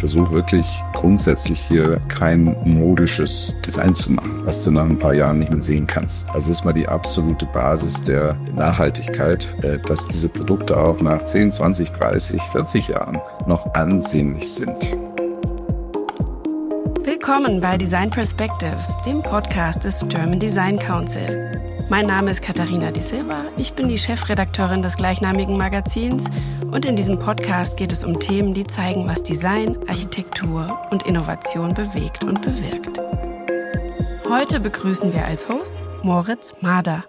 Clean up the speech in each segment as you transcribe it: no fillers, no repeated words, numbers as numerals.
versuche wirklich grundsätzlich hier kein modisches Design zu machen, was du nach ein paar Jahren nicht mehr sehen kannst. Also das ist mal die absolute Basis der Nachhaltigkeit, dass diese Produkte auch nach 10, 20, 30, 40 Jahren noch ansehnlich sind. Willkommen bei Design Perspectives, dem Podcast des German Design Council. Mein Name ist Katharina Di Silva, ich bin die Chefredakteurin des gleichnamigen Magazins und in diesem Podcast geht es um Themen, die zeigen, was Design, Architektur und Innovation bewegt und bewirkt. Heute begrüßen wir als Host Moritz Mader.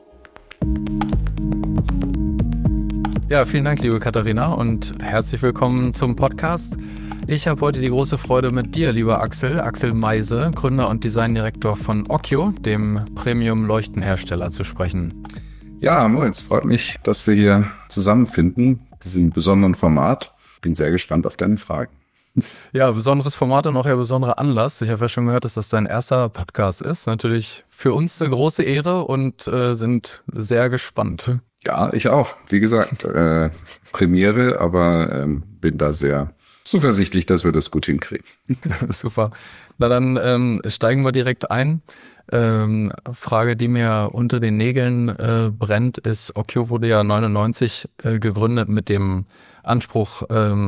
Ja, vielen Dank, liebe Katharina, und herzlich willkommen zum Podcast. Ich habe heute die große Freude, mit dir, lieber Axel Meise, Gründer und Designdirektor von Okkyo, dem Premium-Leuchtenhersteller, zu sprechen. Ja, Moritz, freut mich, dass wir hier zusammenfinden, in diesem besonderen Format. Bin sehr gespannt auf deine Fragen. Ja, besonderes Format und auch ein besonderer Anlass. Ich habe ja schon gehört, dass das dein erster Podcast ist. Natürlich für uns eine große Ehre und sind sehr gespannt. Ja, ich auch. Wie gesagt, Premiere, aber bin da sehr zuversichtlich, dass wir das gut hinkriegen. Super. Na dann steigen wir direkt ein. Frage, die mir unter den Nägeln brennt, ist, Okkyo wurde ja 99 gegründet mit dem Anspruch,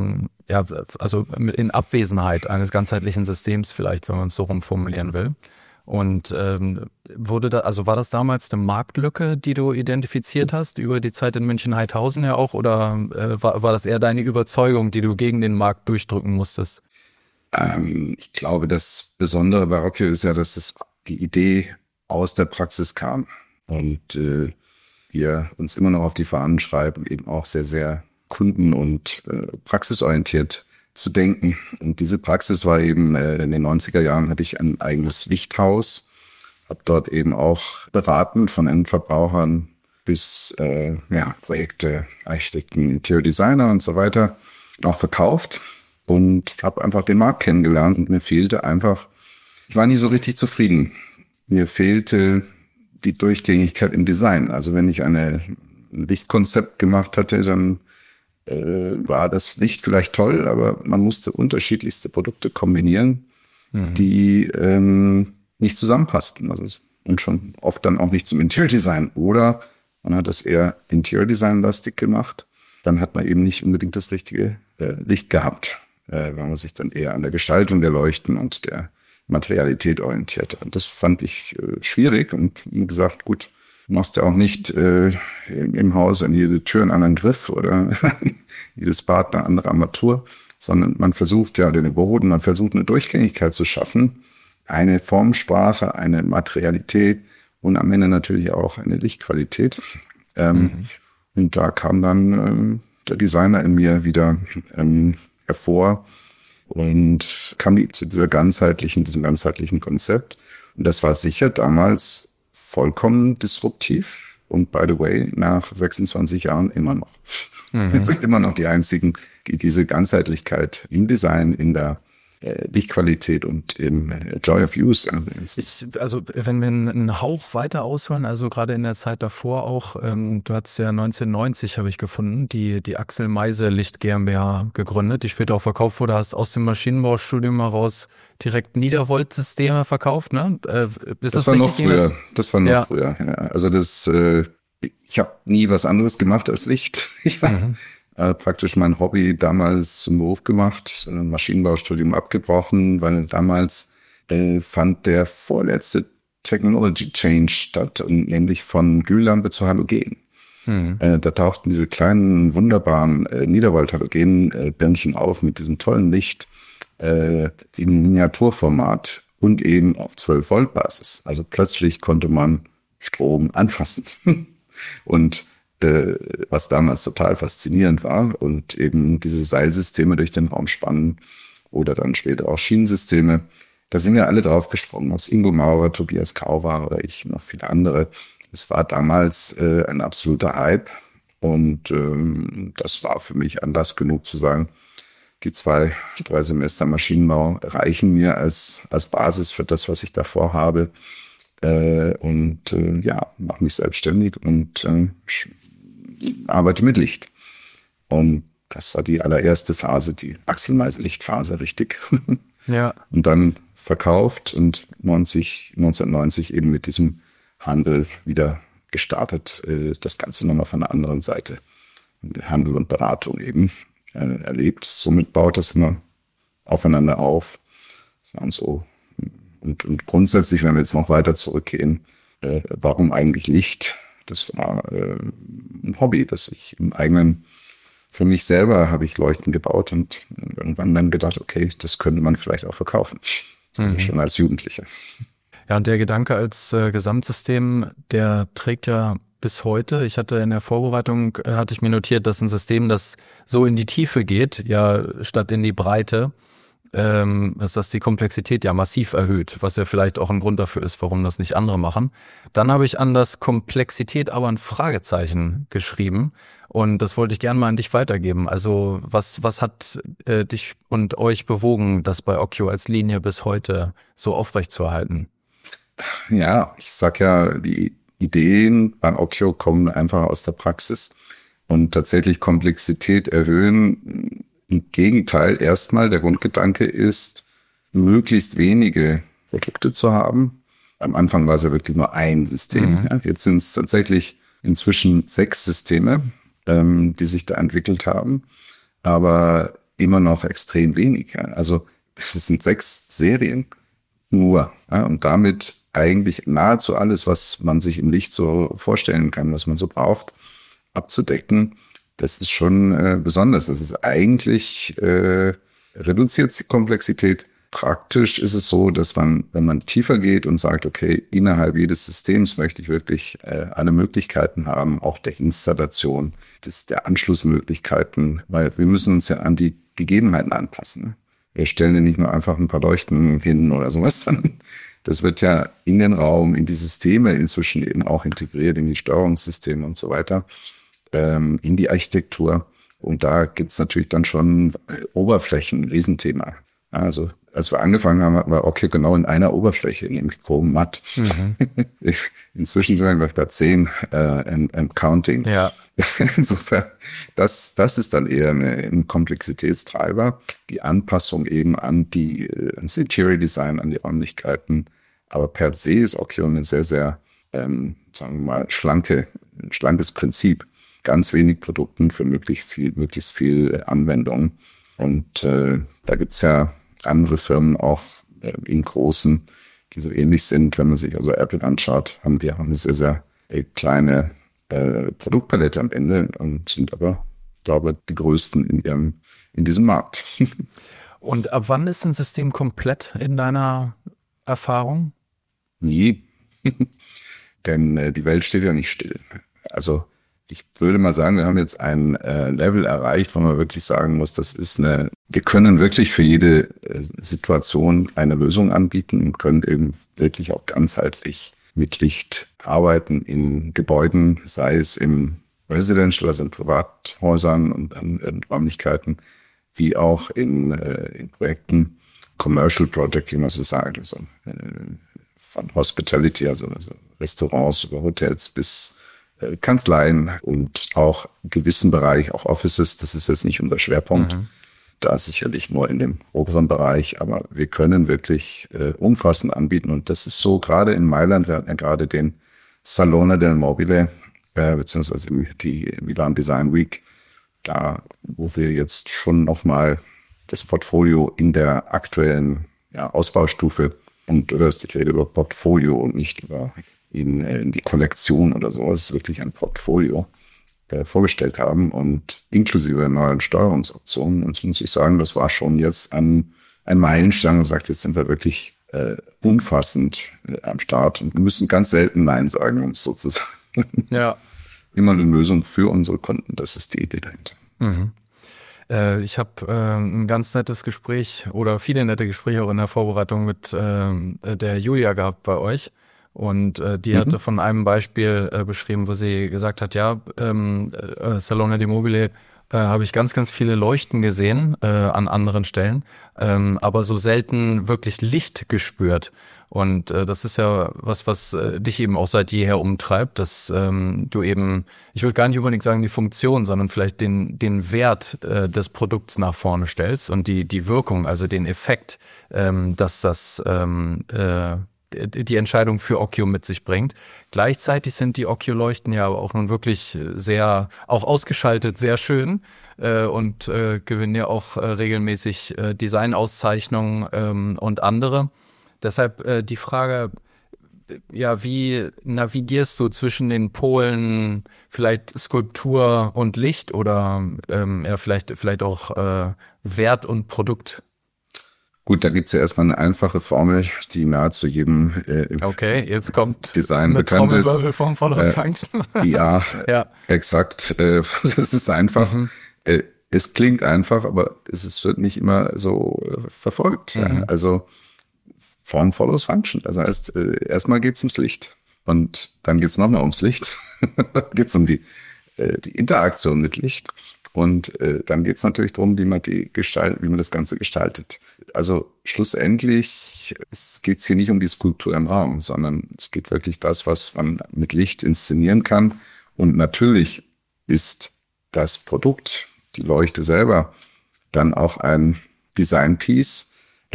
also in Abwesenheit eines ganzheitlichen Systems vielleicht, wenn man es so rumformulieren will. Und war das damals eine Marktlücke, die du identifiziert hast über die Zeit in München-Heidhausen ja auch, oder war das eher deine Überzeugung, die du gegen den Markt durchdrücken musstest? Ich glaube, das Besondere bei Okkyo ist ja, dass die Idee aus der Praxis kam und wir uns immer noch auf die Fahnen schreiben, eben auch sehr, sehr kunden- und praxisorientiert zu denken. Und diese Praxis war eben, in den 90er Jahren hatte ich ein eigenes Lichthaus, habe dort eben auch beraten von Endverbrauchern bis Projekte, Architekten, Interior-Designer und so weiter, auch verkauft und habe einfach den Markt kennengelernt und mir fehlte einfach, ich war nie so richtig zufrieden. Mir fehlte die Durchgängigkeit im Design. Also wenn ich ein Lichtkonzept gemacht hatte, dann war das Licht vielleicht toll, aber man musste unterschiedlichste Produkte kombinieren, die nicht zusammenpassten. Und schon oft dann auch nicht zum Interior Design. Oder man hat das eher Interior Design-lastig gemacht. Dann hat man eben nicht unbedingt das richtige Licht gehabt, weil man sich dann eher an der Gestaltung der Leuchten und der Materialität orientierte. Und das fand ich schwierig und wie gesagt, gut, du machst ja auch nicht im Haus an jede Tür einen anderen Griff oder jedes Bad eine andere Armatur, sondern man versucht den Boden, man versucht eine Durchgängigkeit zu schaffen, eine Formsprache, eine Materialität und am Ende natürlich auch eine Lichtqualität. Und da kam dann der Designer in mir wieder hervor und kam zu diesem ganzheitlichen Konzept. Und das war sicher damals vollkommen disruptiv und by the way, nach 26 Jahren immer noch. Wir sind immer noch die Einzigen, die diese Ganzheitlichkeit im Design, in der Lichtqualität und im Joy of Use. Wenn wir einen Hauch weiter ausholen, also gerade in der Zeit davor auch, du hattest ja 1990, habe ich gefunden, die Axel Meise Licht GmbH gegründet, die später auch verkauft wurde, hast aus dem Maschinenbaustudium heraus direkt Niedervoltsysteme verkauft, ne? Das war noch früher. Ja. Also ich habe nie was anderes gemacht als Licht. Ich war praktisch mein Hobby damals zum Beruf gemacht, ein Maschinenbaustudium abgebrochen, weil damals fand der vorletzte Technology Change statt, und nämlich von Glühlampe zu Halogen. Da tauchten diese kleinen, wunderbaren Niedervolt-Halogen-Birnchen auf mit diesem tollen Licht in Miniaturformat und eben auf 12-Volt-Basis. Also plötzlich konnte man Strom anfassen. Und was damals total faszinierend war, und eben diese Seilsysteme durch den Raum spannen oder dann später auch Schienensysteme, da sind wir alle drauf gesprungen, ob es Ingo Maurer, Tobias Kau war oder ich, noch viele andere. Es war damals ein absoluter Hype und das war für mich Anlass genug zu sagen, die 2-3 Semester Maschinenbau reichen mir als Basis für das, was ich davor habe. Mache mich selbstständig und arbeite mit Licht. Und Das war die allererste Phase, die Maximalize-Lichtphase, richtig. Ja. Und dann verkauft und 1990 eben mit diesem Handel wieder gestartet. Das Ganze nochmal von der anderen Seite. Handel und Beratung eben erlebt. Somit baut das immer aufeinander auf. Das waren so. Und grundsätzlich, wenn wir jetzt noch weiter zurückgehen, warum eigentlich Licht? Das war ein Hobby, das ich im eigenen, für mich selber habe ich Leuchten gebaut und irgendwann dann gedacht, okay, das könnte man vielleicht auch verkaufen. Also schon als Jugendlicher. Ja, und der Gedanke als Gesamtsystem, der trägt ja bis heute. Ich hatte in der Vorbereitung, hatte ich mir notiert, dass ein System, das so in die Tiefe geht, ja statt in die Breite, dass das die Komplexität ja massiv erhöht, was ja vielleicht auch ein Grund dafür ist, warum das nicht andere machen. Dann habe ich an das Komplexität aber ein Fragezeichen geschrieben und das wollte ich gerne mal an dich weitergeben. Also was hat dich und euch bewogen, das bei Okkio als Linie bis heute so aufrechtzuerhalten? Ja, ich sag ja, die Ideen bei Okkio kommen einfach aus der Praxis und tatsächlich Komplexität erhöhen. Im Gegenteil, erstmal der Grundgedanke ist, möglichst wenige Produkte zu haben. Am Anfang war es ja wirklich nur ein System. Ja, jetzt sind es tatsächlich inzwischen 6 Systeme, die sich da entwickelt haben, aber immer noch extrem wenig. Ja. Also es sind 6 Serien nur. Ja, und damit eigentlich nahezu alles, was man sich im Licht so vorstellen kann, was man so braucht, abzudecken. Das ist schon besonders. Das ist eigentlich, reduziert die Komplexität. Praktisch ist es so, dass man, wenn man tiefer geht und sagt, okay, innerhalb jedes Systems möchte ich wirklich alle Möglichkeiten haben, auch der Installation, der Anschlussmöglichkeiten, weil wir müssen uns ja an die Gegebenheiten anpassen. Ne? Wir stellen ja nicht nur einfach ein paar Leuchten hin oder sowas, sondern das wird ja in den Raum, in die Systeme inzwischen eben auch integriert, in die Steuerungssysteme und so weiter. In die Architektur. Und da gibt's natürlich dann schon Oberflächen, ein Riesenthema. Also als wir angefangen haben, war Okkio genau in einer Oberfläche, nämlich Chrom matt. Inzwischen sind wir bei 10 and counting. Ja. Insofern, das ist dann eher ein Komplexitätstreiber. Die Anpassung eben ans Interior Design, an die Räumlichkeiten. Aber per se ist Okkio eine sehr, sehr, sagen wir mal, ein schlankes Prinzip. Ganz wenig Produkten für möglichst viel Anwendung. Und da gibt's ja andere Firmen auch in großen, die so ähnlich sind. Wenn man sich also Apple anschaut, haben die auch eine sehr, sehr kleine Produktpalette am Ende und sind aber, glaube ich, die größten in diesem Markt. Und ab wann ist ein System komplett in deiner Erfahrung? Nie. Denn die Welt steht ja nicht still. Also ich würde mal sagen, wir haben jetzt ein Level erreicht, wo man wirklich sagen muss, wir können wirklich für jede Situation eine Lösung anbieten und können eben wirklich auch ganzheitlich mit Licht arbeiten in Gebäuden, sei es im Residential, also in Privathäusern und in Räumlichkeiten, wie auch in Projekten, Commercial Project, wie man so sagt, also von Hospitality, also Restaurants über Hotels bis Kanzleien und auch in gewissen Bereich, auch Offices, das ist jetzt nicht unser Schwerpunkt. Da sicherlich nur in dem oberen Bereich, aber wir können wirklich umfassend anbieten und das ist so, gerade in Mailand, wir hatten ja gerade den Salone del Mobile, beziehungsweise die Milan Design Week, da, wo wir jetzt schon nochmal das Portfolio in der aktuellen Ausbaustufe, und du hörst, ich rede über Portfolio und nicht über in die Kollektion oder so, es ist wirklich ein Portfolio vorgestellt haben und inklusive neuen Steuerungsoptionen. Und so muss ich sagen, das war schon jetzt ein Meilenstein und sagt, jetzt sind wir wirklich umfassend am Start und wir müssen ganz selten Nein sagen, um es sozusagen. Ja. Immer eine Lösung für unsere Kunden, das ist die Idee dahinter. Ich habe ein ganz nettes Gespräch oder viele nette Gespräche auch in der Vorbereitung mit der Julia gehabt bei euch. Und die hatte von einem Beispiel beschrieben, wo sie gesagt hat, Salone del Mobile habe ich ganz, ganz viele Leuchten gesehen an anderen Stellen, aber so selten wirklich Licht gespürt. Und das ist ja was dich eben auch seit jeher umtreibt, dass du eben, ich würde gar nicht unbedingt sagen die Funktion, sondern vielleicht den Wert des Produkts nach vorne stellst und die Wirkung, also den Effekt, dass das die Entscheidung für Okkyo mit sich bringt. Gleichzeitig sind die Okkyo-Leuchten ja auch nun wirklich sehr, auch ausgeschaltet, sehr schön und gewinnen ja auch regelmäßig Designauszeichnungen und andere. Deshalb die Frage, ja, wie navigierst du zwischen den Polen, vielleicht Skulptur und Licht oder vielleicht auch Wert und Produkt? Gut, da gibt's ja erstmal eine einfache Formel, die nahezu jedem okay, jetzt kommt Design bekannt ist. Vom Function. Ja, exakt. Das ist einfach. Es klingt einfach, aber wird nicht immer so verfolgt. Ja. Also Form follows Function. Das heißt, erstmal geht's ums Licht und dann geht's nochmal ums Licht. Dann geht's um die Interaktion mit Licht. Und dann geht es natürlich darum, wie man das Ganze gestaltet. Also schlussendlich geht es hier nicht um die Skulptur im Raum, sondern es geht wirklich das, was man mit Licht inszenieren kann. Und natürlich ist das Produkt, die Leuchte selber, dann auch ein Design-Piece,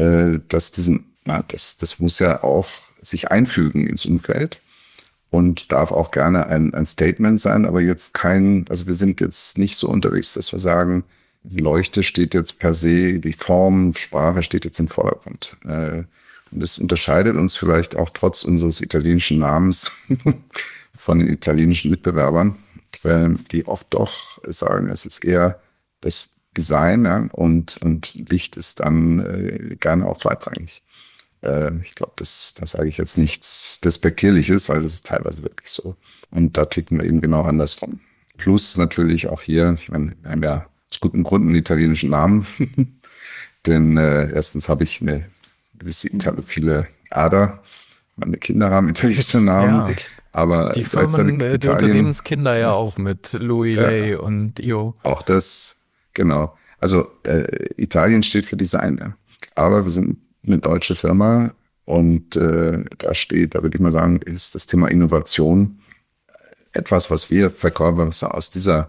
das muss ja auch sich einfügen ins Umfeld. Und darf auch gerne ein Statement sein, aber jetzt also wir sind jetzt nicht so unterwegs, dass wir sagen, die Leuchte steht jetzt per se, die Form, Sprache steht jetzt im Vordergrund. Und das unterscheidet uns vielleicht auch trotz unseres italienischen Namens von den italienischen Mitbewerbern, die oft doch sagen, es ist eher das Design, ja, und Licht ist dann gerne auch zweitrangig. Ich glaube, das sage ich jetzt nichts Despektierliches, weil das ist teilweise wirklich so. Und da ticken wir eben genau andersrum. Plus natürlich auch hier, ich meine, wir haben ja aus gutem Grund einen italienischen Namen. Denn erstens habe ich eine gewisse viele Ader. Meine Kinder haben italienische Namen. Ja. Aber die Firmen, die Unternehmenskinder ja auch mit Louis, Lay und Io. Auch das, genau. Also Italien steht für Design. Ja. Aber wir sind eine deutsche Firma und da würde ich mal sagen, ist das Thema Innovation etwas, was wir Verkäufer aus diesem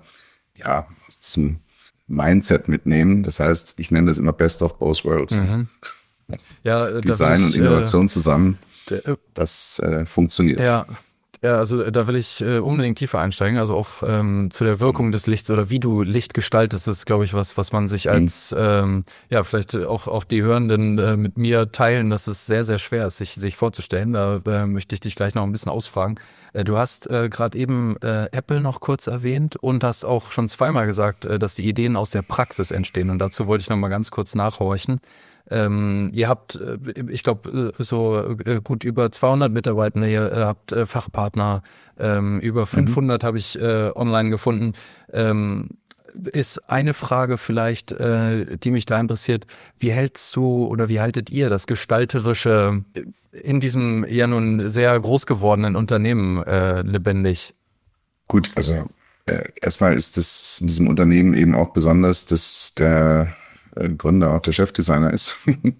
Mindset mitnehmen. Das heißt, ich nenne das immer Best of both worlds. Mhm. Ja, Design und Innovation zusammen, das funktioniert. Ja. Ja, also da will ich unbedingt tiefer einsteigen, also auch zu der Wirkung des Lichts oder wie du Licht gestaltest, ist, glaube ich, was man sich als, vielleicht auch die Hörenden mit mir teilen, dass es sehr, sehr schwer ist, sich vorzustellen. Da möchte ich dich gleich noch ein bisschen ausfragen. Du hast gerade eben Apple noch kurz erwähnt und hast auch schon zweimal gesagt, dass die Ideen aus der Praxis entstehen, und dazu wollte ich noch mal ganz kurz nachhorchen. Ihr habt, ich glaube, so gut über 200 Mitarbeiter, ihr habt Fachpartner, über 500 habe ich online gefunden. Ist eine Frage vielleicht, die mich da interessiert, wie haltet ihr das Gestalterische in diesem ja nun sehr groß gewordenen Unternehmen lebendig? Gut, also erstmal ist es in diesem Unternehmen eben auch besonders, dass der Gründer auch der Chefdesigner ist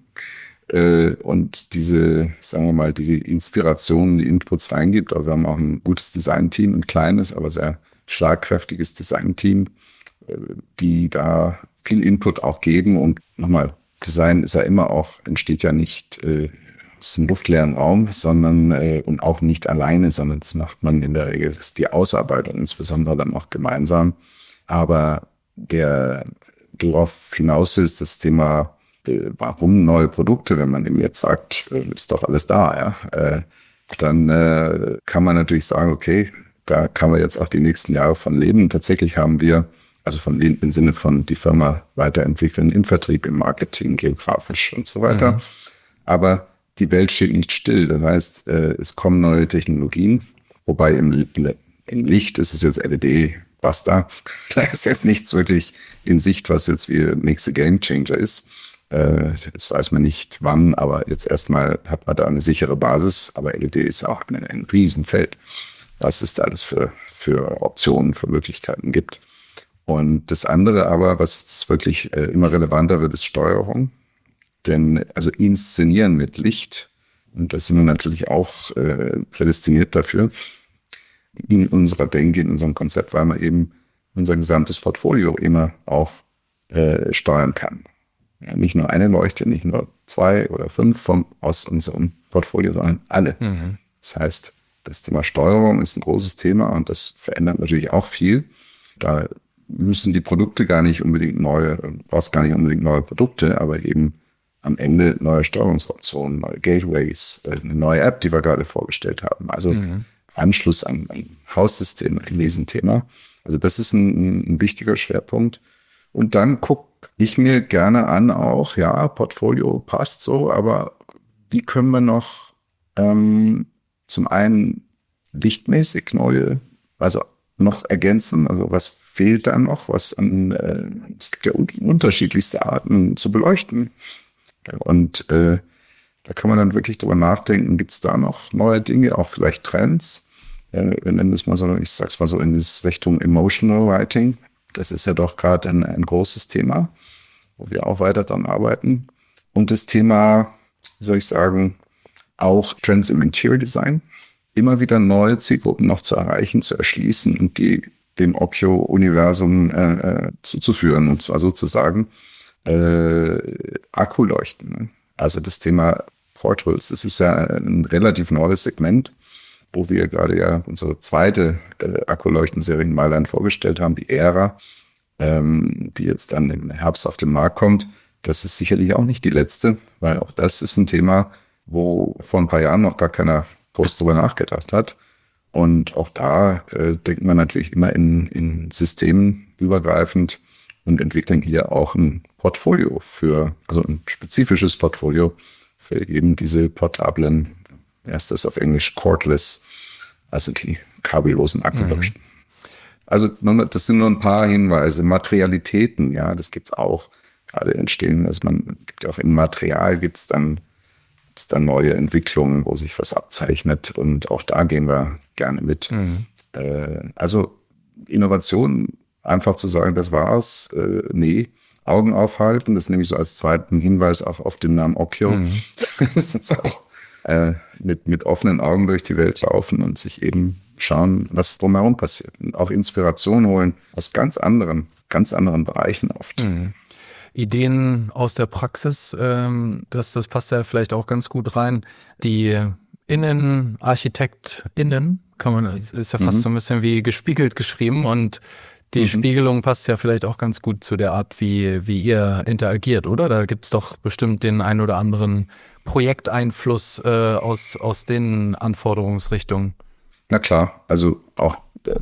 und diese, sagen wir mal, die Inspiration, die Inputs reingibt. Aber wir haben auch ein gutes Design-Team, ein kleines, aber sehr schlagkräftiges Design-Team, die da viel Input auch geben. Und nochmal, Design ist ja immer auch, entsteht ja nicht aus dem luftleeren Raum, sondern und auch nicht alleine, sondern das macht man in der Regel, das ist die Ausarbeitung insbesondere dann auch gemeinsam. Aber worauf hinaus willst, das Thema, warum neue Produkte, wenn man eben jetzt sagt, ist doch alles da, ja, dann kann man natürlich sagen, okay, da kann man jetzt auch die nächsten Jahre von leben. Tatsächlich haben wir, also von leben im Sinne von die Firma weiterentwickeln, im Vertrieb, im Marketing, geografisch und so weiter. Mhm. Aber die Welt steht nicht still. Das heißt, es kommen neue Technologien, wobei im Licht ist es jetzt LED, basta. Da ist jetzt nichts wirklich in Sicht, was jetzt wie nächste Gamechanger ist. Das weiß man nicht wann, aber jetzt erstmal hat man da eine sichere Basis. Aber LED ist auch ein Riesenfeld, was es da alles für Optionen, für Möglichkeiten gibt. Und das andere aber, was jetzt wirklich immer relevanter wird, ist Steuerung. Denn also inszenieren mit Licht, und da sind wir natürlich auch prädestiniert dafür, in unserer Denke, in unserem Konzept, weil man eben unser gesamtes Portfolio immer auch steuern kann. Ja, nicht nur eine Leuchte, nicht nur 2 oder 5 aus unserem Portfolio, sondern alle. Mhm. Das heißt, das Thema Steuerung ist ein großes Thema und das verändert natürlich auch viel. Da müssen die Produkte gar nicht unbedingt brauchst gar nicht unbedingt neue Produkte, aber eben am Ende neue Steuerungsoptionen, neue Gateways, eine neue App, die wir gerade vorgestellt haben. Also Anschluss an ein Haussystem, ein Riesenthema. Also das ist ein wichtiger Schwerpunkt. Und dann gucke ich mir gerne an auch, ja, Portfolio passt so, aber wie können wir noch zum einen lichtmäßig noch ergänzen, also was fehlt da noch, es gibt ja unterschiedlichste Arten zu beleuchten. Und da kann man dann wirklich drüber nachdenken, gibt es da noch neue Dinge, auch vielleicht Trends? Wir nennen das mal so, ich sag's mal so in das Richtung Emotional Writing. Das ist ja doch gerade ein großes Thema, wo wir auch weiter dran arbeiten. Und das Thema, wie soll ich sagen, auch Trends im Interior Design. Immer wieder neue Zielgruppen noch zu erreichen, zu erschließen und die dem Okkyo-Universum zuzuführen. Und zwar sozusagen Akkuleuchten. Ne? Also das Thema Portables, das ist ja ein relativ neues Segment, wo wir gerade ja unsere zweite Akkuleuchtenserie in Mailand vorgestellt haben, die Era, die jetzt dann im Herbst auf den Markt kommt. Das ist sicherlich auch nicht die letzte, weil auch das ist ein Thema, wo vor ein paar Jahren noch gar keiner groß drüber nachgedacht hat. Und auch da denkt man natürlich immer in Systemen übergreifend und entwickeln hier auch ein Portfolio also ein spezifisches Portfolio für eben diese portablen, erst das auf Englisch cordless, also die kabellosen Akkuleuchten. Also das sind nur ein paar Hinweise. Materialitäten, ja, das gibt's auch gerade entstehen. Also gibt ja auch im Material gibt's dann neue Entwicklungen, wo sich was abzeichnet und auch da gehen wir gerne mit. Also Innovation, einfach zu sagen, das war's, nee, Augen aufhalten, das nehme ich so als zweiten Hinweis auch auf den Namen Okkyo. Das ist auch mit offenen Augen durch die Welt laufen und sich eben schauen, was drumherum passiert. Und auch Inspiration holen aus ganz anderen Bereichen oft. Ideen aus der Praxis, das passt ja vielleicht auch ganz gut rein. Die ArchitektInnen, ist ja fast so ein bisschen wie gespiegelt geschrieben und die Spiegelung passt ja vielleicht auch ganz gut zu der Art, wie ihr interagiert, oder? Da gibt's doch bestimmt den ein oder anderen Projekteinfluss aus den Anforderungsrichtungen. Na klar, also auch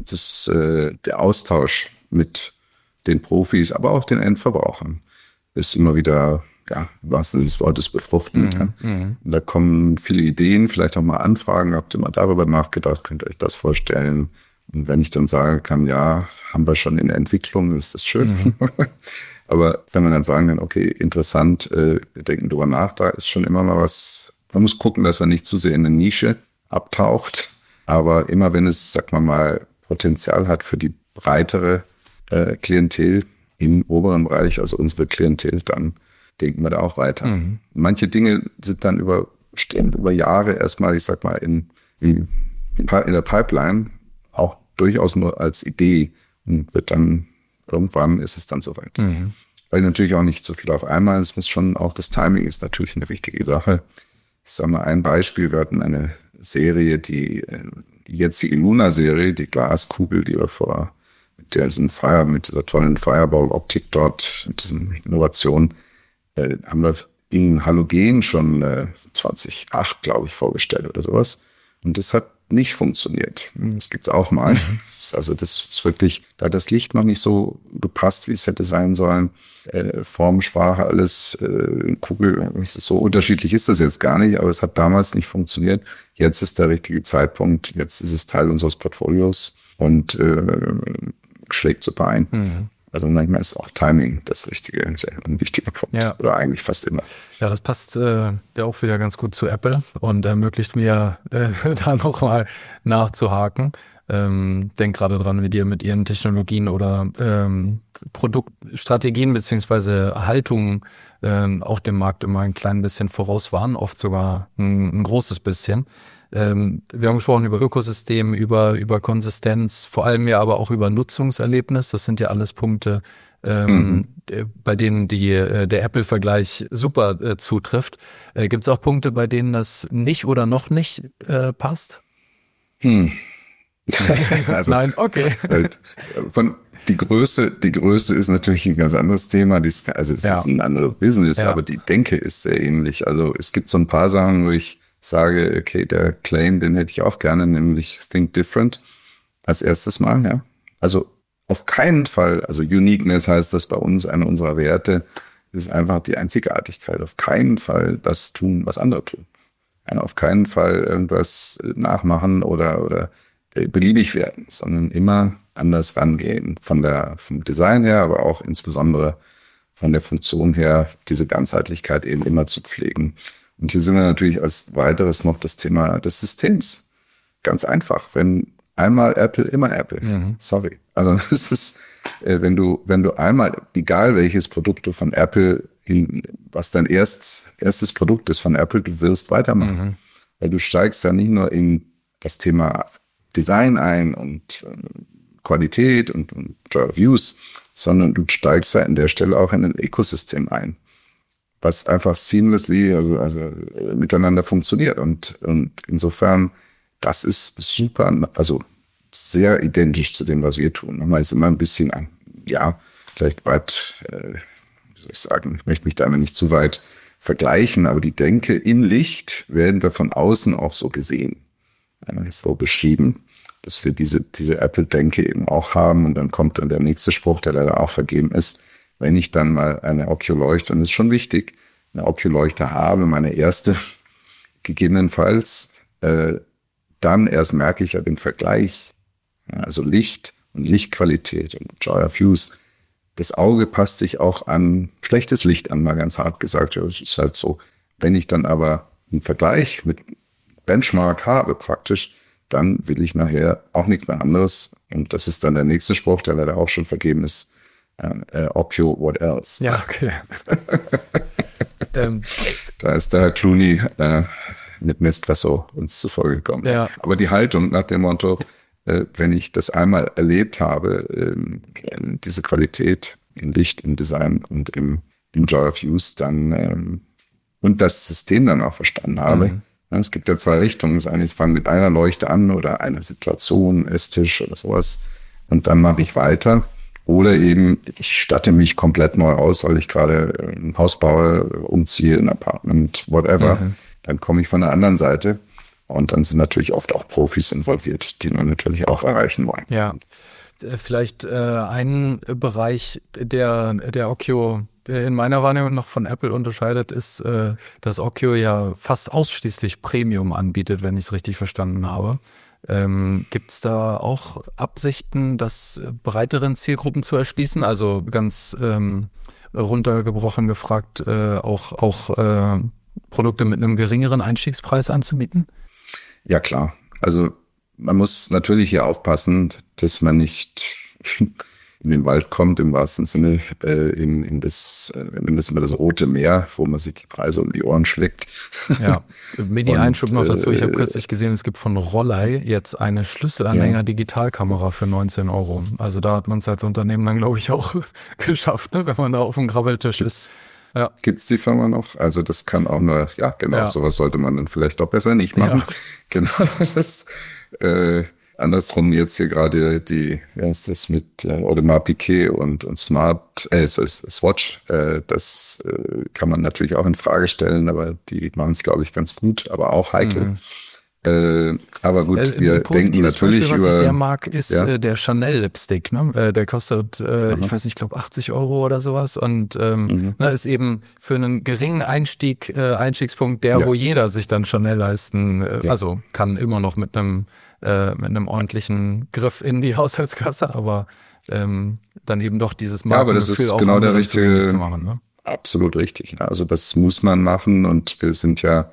der Austausch mit den Profis, aber auch den Endverbrauchern ist immer wieder, ja, was des Wortes befruchtend. Und da kommen viele Ideen, vielleicht auch mal Anfragen, habt ihr mal darüber nachgedacht, könnt ihr euch das vorstellen? Und wenn ich dann sagen kann, ja, haben wir schon in der Entwicklung, ist das schön. Aber wenn man dann sagen kann, okay, interessant, wir denken drüber nach, da ist schon immer mal was, man muss gucken, dass man nicht zu sehr in eine Nische abtaucht. Aber immer wenn es, sag mal, Potenzial hat für die breitere Klientel im oberen Bereich, also unsere Klientel, dann denken wir da auch weiter. Manche Dinge sind dann stehen über Jahre erstmal, ich sag mal, in der Pipeline, auch durchaus nur als Idee und irgendwann ist es dann soweit. Weil natürlich auch nicht so viel auf einmal, es muss schon auch, das Timing ist natürlich eine wichtige Sache. Ich sage mal ein Beispiel, wir hatten eine Serie, die jetzige Luna-Serie, die Glaskugel, die wir mit dieser tollen Fireball-Optik dort, mit diesen Innovationen, haben wir in Halogen schon 2008, glaube ich, vorgestellt oder sowas. Und das hat nicht funktioniert. Das gibt's auch mal. Also das ist wirklich, da hat das Licht noch nicht so gepasst, wie es hätte sein sollen. Form, Sprache, alles, Kugel, so unterschiedlich ist das jetzt gar nicht, aber es hat damals nicht funktioniert. Jetzt ist der richtige Zeitpunkt, jetzt ist es Teil unseres Portfolios und schlägt super ein. Also manchmal ist auch Timing das Richtige, ein wichtiger Punkt. Ja. Oder eigentlich fast immer. Ja, das passt ja auch wieder ganz gut zu Apple und ermöglicht mir da nochmal nachzuhaken. Denk gerade dran, wie die mit ihren Technologien oder Produktstrategien beziehungsweise Haltungen auch dem Markt immer ein klein bisschen voraus waren, oft sogar ein großes bisschen. Wir haben gesprochen über Ökosystem, über Konsistenz, vor allem ja aber auch über Nutzungserlebnis. Das sind ja alles Punkte, bei denen der Apple-Vergleich super zutrifft. Gibt es auch Punkte, bei denen das nicht oder noch nicht passt? Also, Nein, okay. Die Größe ist natürlich ein ganz anderes Thema. Es ist ein anderes Business, aber die Denke ist sehr ähnlich. Also es gibt so ein paar Sachen, wo ich sage, okay, der Claim, den hätte ich auch gerne, nämlich Think Different als erstes Mal, ja. Also auf keinen Fall, also Uniqueness heißt das bei uns, einer unserer Werte, ist einfach die Einzigartigkeit. Auf keinen Fall das tun, was andere tun. Ja, auf keinen Fall irgendwas nachmachen oder beliebig werden, sondern immer anders rangehen. Vom Design her, aber auch insbesondere von der Funktion her, diese Ganzheitlichkeit eben immer zu pflegen. Und hier sind wir natürlich als weiteres noch das Thema des Systems. Ganz einfach. Wenn einmal Apple, immer Apple. Sorry. Also das ist, wenn du einmal, egal welches Produkt du von Apple, was dein erstes Produkt ist von Apple, du wirst weitermachen. Weil du steigst ja nicht nur in das Thema Design ein und Qualität und Joy of Use, sondern du steigst ja an der Stelle auch in ein Ökosystem ein, was einfach seamlessly, also miteinander funktioniert. Und insofern, das ist super, also sehr identisch zu dem, was wir tun. Man ist immer ein bisschen, vielleicht weit, wie soll ich sagen, ich möchte mich da nicht zu weit vergleichen, aber die Denke in Licht werden wir von außen auch so gesehen, so beschrieben, dass wir diese Apple-Denke eben auch haben. Und dann kommt dann der nächste Spruch, der leider auch vergeben ist. Wenn ich dann mal eine Oculoleuchte, und das ist schon wichtig, eine Oculoleuchte habe, meine erste, gegebenenfalls, dann erst merke ich ja den Vergleich. Ja, also Licht und Lichtqualität und Joy of Use. Das Auge passt sich auch an schlechtes Licht an, mal ganz hart gesagt. Ja, das ist halt so. Wenn ich dann aber einen Vergleich mit Benchmark habe praktisch, dann will ich nachher auch nichts mehr anderes. Und das ist dann der nächste Spruch, der leider auch schon vergeben ist. Ocu, what else? Ja, okay. Da ist der Herr Clooney mit Nespresso uns zuvor gekommen. Ja. Aber die Haltung nach dem Motto, wenn ich das einmal erlebt habe, diese Qualität im Licht, im Design und im Joy of Use, dann und das System dann auch verstanden habe. Es gibt ja zwei Richtungen. Das eine ist, fange mit einer Leuchte an oder einer Situation, Esstisch oder sowas. Und dann mache ich weiter. Oder eben, ich statte mich komplett neu aus, weil ich gerade ein Haus baue, umziehe, ein Apartment, whatever. Dann komme ich von der anderen Seite. Und dann sind natürlich oft auch Profis involviert, die wir natürlich auch erreichen wollen. Ja, vielleicht ein Bereich, der Ocu in meiner Wahrnehmung noch von Apple unterscheidet, ist, dass Ocu ja fast ausschließlich Premium anbietet, wenn ich es richtig verstanden habe. Gibt es da auch Absichten, das breiteren Zielgruppen zu erschließen? Also ganz runtergebrochen gefragt, auch Produkte mit einem geringeren Einstiegspreis anzubieten? Ja, klar. Also man muss natürlich hier aufpassen, dass man nicht in den Wald kommt, im wahrsten Sinne, in das Rote Meer, wo man sich die Preise um die Ohren schlägt. Ja, Mini-Einschub noch dazu. Ich habe kürzlich gesehen, es gibt von Rollei jetzt eine Schlüsselanhänger-Digitalkamera für 19 €. Also da hat man es als Unternehmen dann, glaube ich, auch geschafft, ne, wenn man da auf dem Grabbeltisch ist. Ja. Gibt's die Firma noch? Also das kann auch nur, sowas sollte man dann vielleicht doch besser nicht machen. Ja. Genau, das andersrum jetzt hier gerade wie heißt das mit Audemars Piguet und Swatch, das kann man natürlich auch in Frage stellen, aber die machen es, glaube ich, ganz gut, aber auch heikel. Aber gut, wir denken natürlich Beispiel, was ich sehr mag, ist der Chanel Lipstick. Ne? Der kostet, ich weiß nicht, ich glaube 80 € oder sowas und ist eben für einen geringen Einstiegspunkt wo jeder sich dann Chanel leisten, also kann immer noch mit einem ordentlichen Griff in die Haushaltskasse, aber dann eben doch dieses Markengefühl auch genau der richtige zu machen. Ne? Absolut richtig. Also das muss man machen und wir sind ja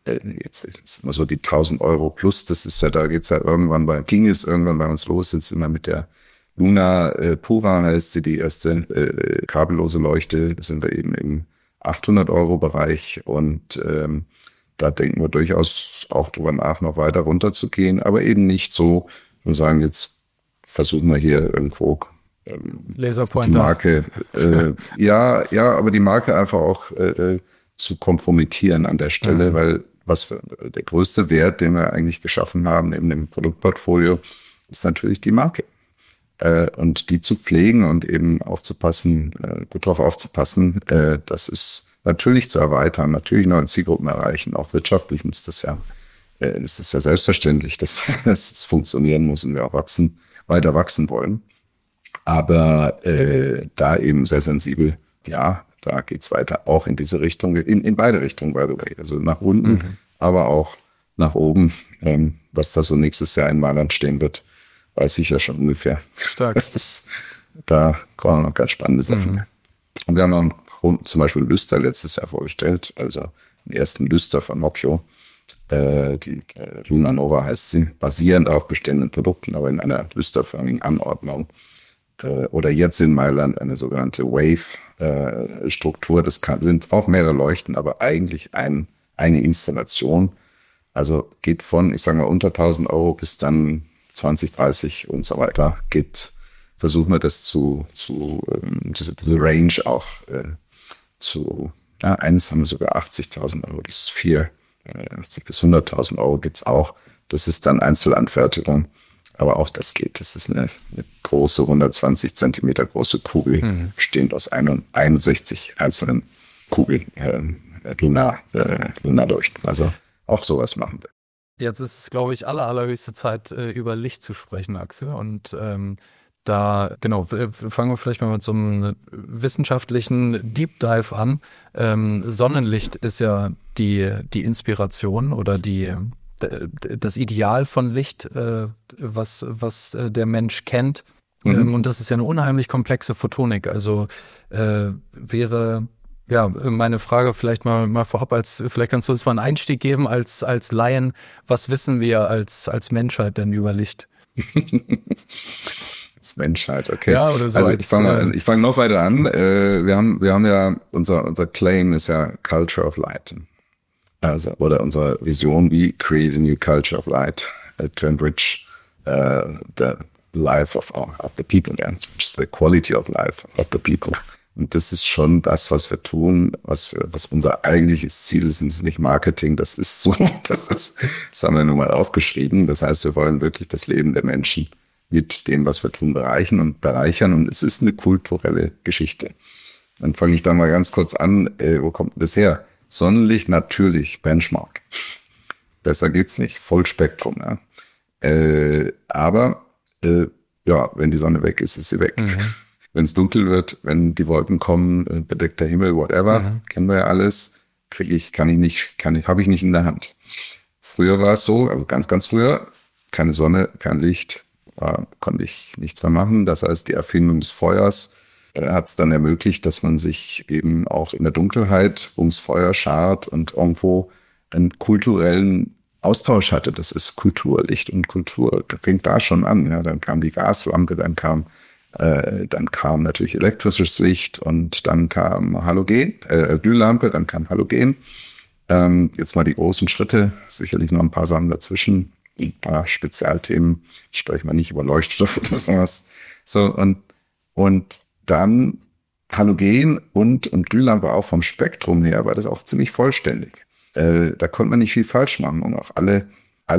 jetzt ist immer so die 1.000 Euro plus, das ist ja, da geht's ja ging es irgendwann bei uns los, jetzt immer mit der Luna Pura heißt sie, die erste kabellose Leuchte, da sind wir eben im 800 Euro Bereich und da denken wir durchaus auch drüber nach, noch weiter runterzugehen, aber eben nicht so, wir sagen, jetzt versuchen wir hier irgendwo Laserpointer. die Marke, ja, aber die Marke einfach auch zu kompromittieren an der Stelle, weil der größte Wert, den wir eigentlich geschaffen haben in dem Produktportfolio, ist natürlich die Marke. Und die zu pflegen und eben aufzupassen, gut drauf aufzupassen, das ist natürlich zu erweitern, natürlich neue Zielgruppen erreichen. Auch wirtschaftlich ist das ja selbstverständlich, dass es funktionieren muss und wir auch weiter wachsen wollen. Aber da eben sehr sensibel, ja, da geht's weiter, auch in diese Richtung, in beide Richtungen, by the way. Also nach unten, aber auch nach oben, was da so nächstes Jahr in Mailand stehen wird, weiß ich ja schon ungefähr. Stark. Da kommen noch ganz spannende Sachen. Und wir haben noch zum Beispiel Lüster letztes Jahr vorgestellt, also den ersten Lüster von Occhio. Die Luna Nova heißt sie, basierend auf bestehenden Produkten, aber in einer lüsterförmigen Anordnung. Oder jetzt in Mailand eine sogenannte Wave-Struktur. Das sind auch mehrere Leuchten, aber eigentlich eine Installation. Also geht von, ich sage mal, unter 1.000 Euro bis dann 20, 30 und so weiter. Versuchen wir das diese Range auch eines haben wir sogar 80.000 Euro, das ist 80 bis 100.000 Euro gibt's auch. Das ist dann Einzelanfertigung. Aber auch das geht. Das ist eine große, 120 Zentimeter große Kugel, bestehend aus 61 einzelnen Kugeln, Lunarleuchten. Also auch sowas machen wir. Jetzt ist es, glaube ich, allerhöchste Zeit, über Licht zu sprechen, Axel. Und fangen wir vielleicht mal mit so einem wissenschaftlichen Deep Dive an. Sonnenlicht ist ja die Inspiration oder das Ideal von Licht, was der Mensch kennt. Und das ist ja eine unheimlich komplexe Photonik. Also wäre meine Frage vielleicht mal vorab, vielleicht kannst du uns mal einen Einstieg geben als Laien. Was wissen wir als Menschheit denn über Licht? Als Menschheit, okay. Ja, oder so. Also ich fange noch weiter an. Wir haben ja, unser Claim ist ja Culture of Light. Also, oder unsere Vision, we create a new culture of light to enrich the life of the people, and the quality of life of the people. Und das ist schon das, was wir tun, was unser eigentliches Ziel ist. Es ist nicht Marketing, das ist so, das haben wir nun mal aufgeschrieben. Das heißt, wir wollen wirklich das Leben der Menschen mit dem, was wir tun, bereichern. Und es ist eine kulturelle Geschichte. Dann fange ich da mal ganz kurz an. Wo kommt das her? Sonnenlicht natürlich, Benchmark. Besser geht's nicht, Vollspektrum. Ja. Aber wenn die Sonne weg ist, ist sie weg. Wenn es dunkel wird, wenn die Wolken kommen, bedeckter Himmel, whatever, kennen wir ja alles, habe ich nicht in der Hand. Früher war es so, also ganz, ganz früher, keine Sonne, kein Licht, konnte ich nichts mehr machen. Das heißt, die Erfindung des Feuers hat es dann ermöglicht, dass man sich eben auch in der Dunkelheit ums Feuer schart und irgendwo einen kulturellen Austausch hatte. Das ist Kultur, Licht und Kultur. Das fängt da schon an. Ja. Dann kam die Gaslampe, dann kam natürlich elektrisches Licht und dann kam Glühlampe, dann kam Halogen. Jetzt mal die großen Schritte, sicherlich noch ein paar Sachen dazwischen, ein paar Spezialthemen, sprechen wir nicht über Leuchtstoff oder sowas. So, und dann Halogen und Glühlampe auch vom Spektrum her war das auch ziemlich vollständig. Da konnte man nicht viel falsch machen und auch alle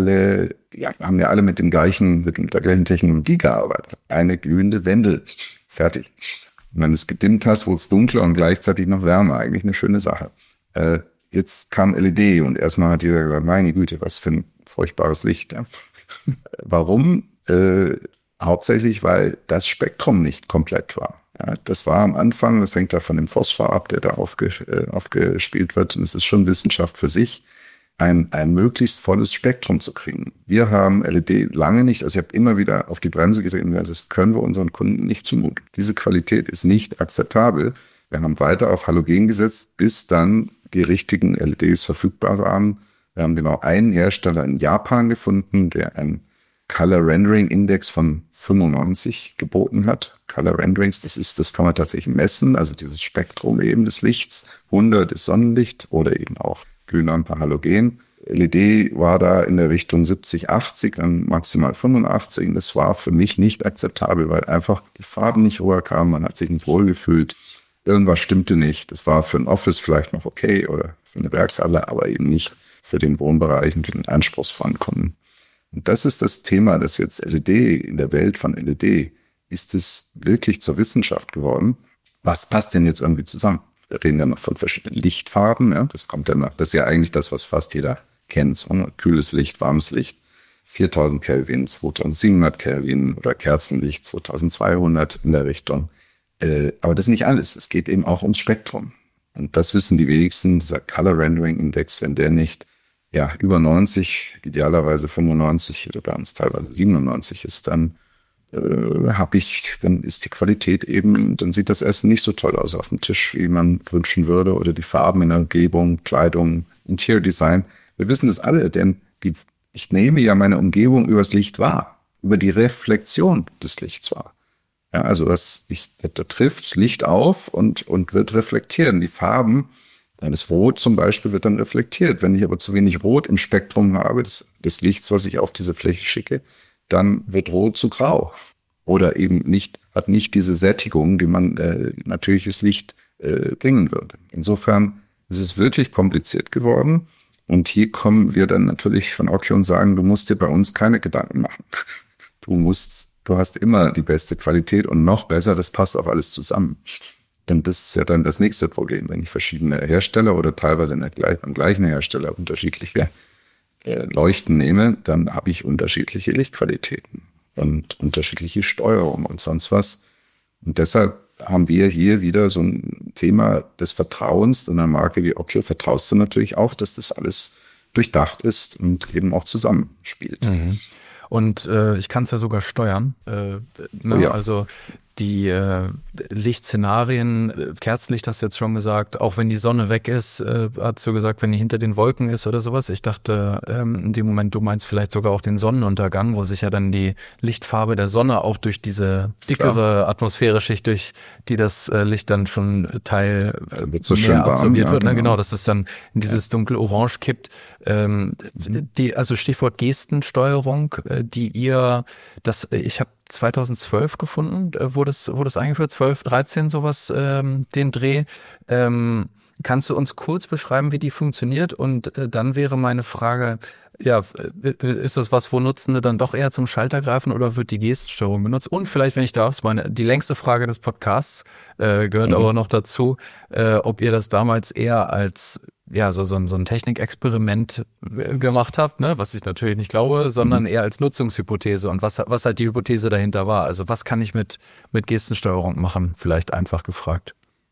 haben ja alle mit der gleichen Technologie gearbeitet. Eine glühende Wendel. Fertig. Und wenn du es gedimmt hast, wurde es dunkler und gleichzeitig noch wärmer. Eigentlich eine schöne Sache. Jetzt kam LED und erstmal hat jeder gesagt, meine Güte, was für ein furchtbares Licht. Ja. Warum? Hauptsächlich, weil das Spektrum nicht komplett war. Ja, das war am Anfang, das hängt da von dem Phosphor ab, der da aufgespielt wird. Und es ist schon Wissenschaft für sich, ein möglichst volles Spektrum zu kriegen. Wir haben LED lange nicht, also ich habe immer wieder auf die Bremse getreten und gesagt, das können wir unseren Kunden nicht zumuten. Diese Qualität ist nicht akzeptabel. Wir haben weiter auf Halogen gesetzt, bis dann die richtigen LEDs verfügbar waren, Wir haben genau einen Hersteller in Japan gefunden, der einen Color Rendering Index von 95 geboten hat. Color Renderings, das kann man tatsächlich messen, also dieses Spektrum eben des Lichts. 100 ist Sonnenlicht oder eben auch Glühlampe, Halogen. LED war da in der Richtung 70, 80, dann maximal 85. Und das war für mich nicht akzeptabel, weil einfach die Farben nicht rüberkamen, man hat sich nicht wohlgefühlt. Irgendwas stimmte nicht. Das war für ein Office vielleicht noch okay oder für eine Werkshalle, aber eben nicht für den Wohnbereich und für den anspruchsvollen Kunden. Und das ist das Thema, das jetzt LED in der Welt von LED, ist es wirklich zur Wissenschaft geworden. Was passt denn jetzt irgendwie zusammen? Wir reden ja noch von verschiedenen Lichtfarben. Ja? Das kommt ja noch. Das ist ja eigentlich das, was fast jeder kennt. So, ne? Kühles Licht, warmes Licht, 4000 Kelvin, 2700 Kelvin oder Kerzenlicht, 2200 in der Richtung. Aber das ist nicht alles. Es geht eben auch ums Spektrum. Und das wissen die wenigsten. Dieser Color Rendering Index, wenn der nicht über 90, idealerweise 95 oder bei uns teilweise 97 ist, dann ist die Qualität eben, dann sieht das Essen nicht so toll aus auf dem Tisch, wie man wünschen würde, oder die Farben in der Umgebung, Kleidung, Interior Design. Wir wissen das alle, denn ich nehme ja meine Umgebung übers Licht wahr, über die Reflexion des Lichts wahr. Ja, also da trifft Licht auf und wird reflektieren. Die Farben, das Rot zum Beispiel wird dann reflektiert. Wenn ich aber zu wenig Rot im Spektrum habe, des Lichts, was ich auf diese Fläche schicke, dann wird Rot zu grau. Oder eben hat nicht diese Sättigung, die man natürliches Licht bringen würde. Insofern ist es wirklich kompliziert geworden. Und hier kommen wir dann natürlich von Okkio und sagen, du musst dir bei uns keine Gedanken machen. Du hast immer die beste Qualität und noch besser, das passt auf alles zusammen. Denn das ist ja dann das nächste Problem, wenn ich verschiedene Hersteller oder teilweise beim gleichen Hersteller unterschiedliche Leuchten nehme, dann habe ich unterschiedliche Lichtqualitäten und unterschiedliche Steuerung und sonst was. Und deshalb haben wir hier wieder so ein Thema des Vertrauens. In einer Marke wie Okkio vertraust du natürlich auch, dass das alles durchdacht ist und eben auch zusammenspielt. Mhm. Und ich kann es ja sogar steuern. Ja. Also die Lichtszenarien, Kerzenlicht hast du jetzt schon gesagt, auch wenn die Sonne weg ist, hast du gesagt, wenn die hinter den Wolken ist oder sowas. Ich dachte in dem Moment, du meinst vielleicht sogar auch den Sonnenuntergang, wo sich ja dann die Lichtfarbe der Sonne auch durch diese dickere Atmosphäreschicht, durch die das Licht dann schon wird so mehr absorbiert wird. Genau, dass es dann in dieses dunkel-orange kippt. Also Stichwort Gestensteuerung, ich habe 2012 gefunden, wurde es eingeführt, 12, 13, sowas, den Dreh. Kannst du uns kurz beschreiben, wie die funktioniert? Und dann wäre meine Frage, ist das was, wo Nutzende dann doch eher zum Schalter greifen oder wird die Gestensteuerung benutzt? Und vielleicht, wenn ich darf, die längste Frage des Podcasts gehört aber noch dazu, ob ihr das damals eher als so ein Technikexperiment gemacht habt, ne, was ich natürlich nicht glaube, sondern eher als Nutzungshypothese und was halt die Hypothese dahinter war. Also was kann ich mit Gestensteuerung machen? Vielleicht einfach gefragt.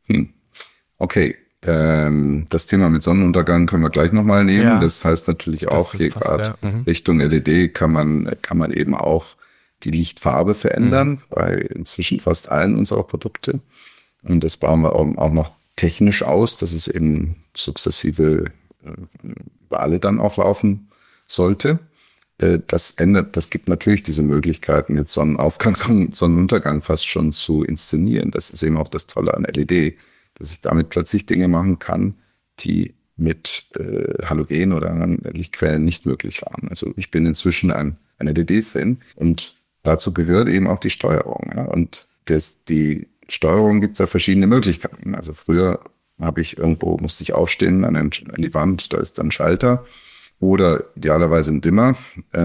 Okay, das Thema mit Sonnenuntergang können wir gleich nochmal nehmen. Ja, das heißt natürlich auch, hier gerade Richtung LED kann man eben auch die Lichtfarbe verändern bei inzwischen fast allen unserer Produkte. Und das bauen wir auch noch technisch aus, dass es eben sukzessive über alle dann auch laufen sollte. Das gibt natürlich diese Möglichkeiten, jetzt Sonnenaufgang, Sonnenuntergang fast schon zu inszenieren. Das ist eben auch das Tolle an LED, dass ich damit plötzlich Dinge machen kann, die mit Halogen oder anderen Lichtquellen nicht möglich waren. Also ich bin inzwischen ein LED-Fan und dazu gehört eben auch die Steuerung. Ja? Und die Steuerung gibt es ja verschiedene Möglichkeiten. Also früher musste ich aufstehen an die Wand, da ist dann ein Schalter oder idealerweise ein Dimmer,